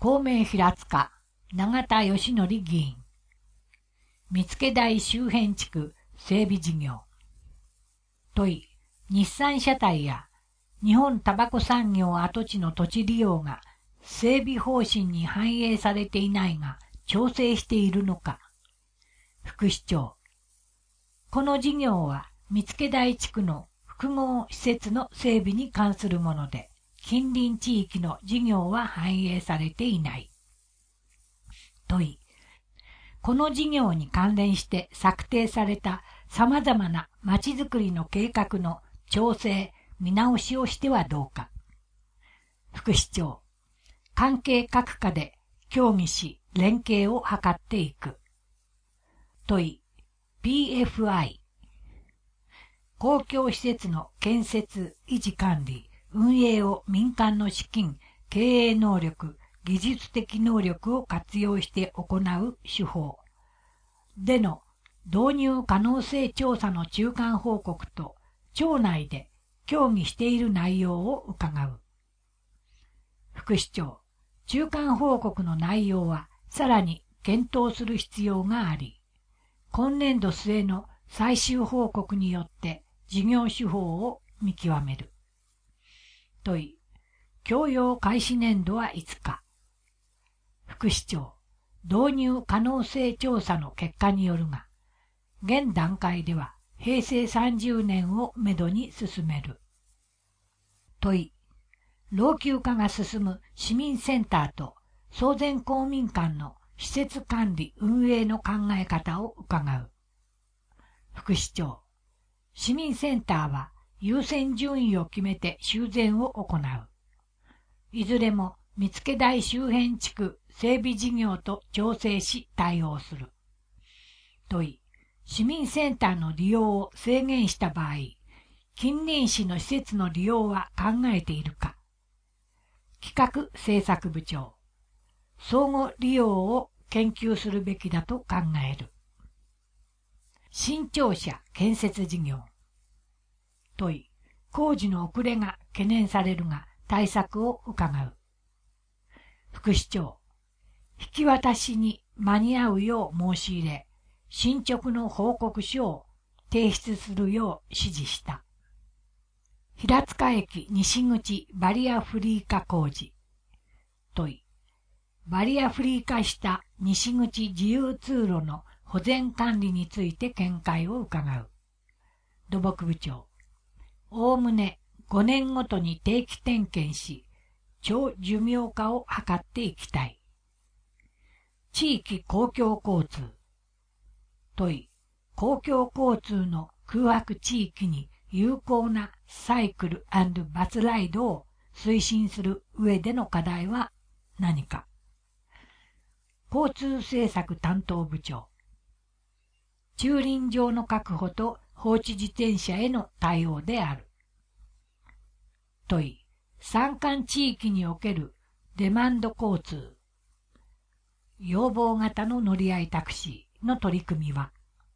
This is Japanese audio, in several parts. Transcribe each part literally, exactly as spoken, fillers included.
公明平塚、永田義則議員。見附台周辺地区整備事業。問い、日産車体や日本タバコ産業跡地の土地利用が整備方針に反映されていないが調整しているのか。副市長。この事業は見附台地区の複合施設の整備に関するもので、近隣地域の事業は反映されていない。問い。この事業に関連して策定された様々なまちづくりの計画の調整、見直しをしてはどうか。副市長。関係各課で協議し、連携を図っていく。問い。ピーエフアイ。公共施設の建設、維持管理、運営を民間の資金、経営能力、技術的能力を活用して行う手法での導入可能性調査の中間報告と庁内で協議している内容を伺う。副市長、中間報告の内容はさらに検討する必要があり、今年度末の最終報告によって事業手法を見極める。問い、供用開始年度はいつか。副市長、導入可能性調査の結果によるが、現段階では平成さんじゅうねんをめどに進める。問い、老朽化が進む市民センターと総前公民館の施設管理運営の考え方を伺う。副市長、市民センターは優先順位を決めて修繕を行う。いずれも見附台周辺地区整備事業と調整し対応する。問い、市民センターの利用を制限した場合、近隣市の施設の利用は考えているか。企画政策部長、相互利用を研究するべきだと考える。新庁舎建設事業。問い、工事の遅れが懸念されるが対策を伺う。副市長、引き渡しに間に合うよう申し入れ、進捗の報告書を提出するよう指示した。平塚駅西口バリアフリー化工事。問い、バリアフリー化した西口自由通路の保全管理について見解を伺う。土木部長、おおむねごねんごとに定期点検し、長寿命化を図っていきたい。地域公共交通。問い、公共交通の空白地域に有効なサイクル&バスライドを推進する上での課題は何か。交通政策担当部長。駐輪場の確保と放置自転車への対応である。問い、山間地域におけるデマンド交通。要望型の乗り合いタクシーの取り組みは。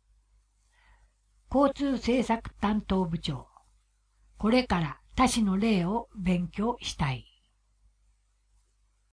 交通政策担当部長。これから他市の例を勉強したい。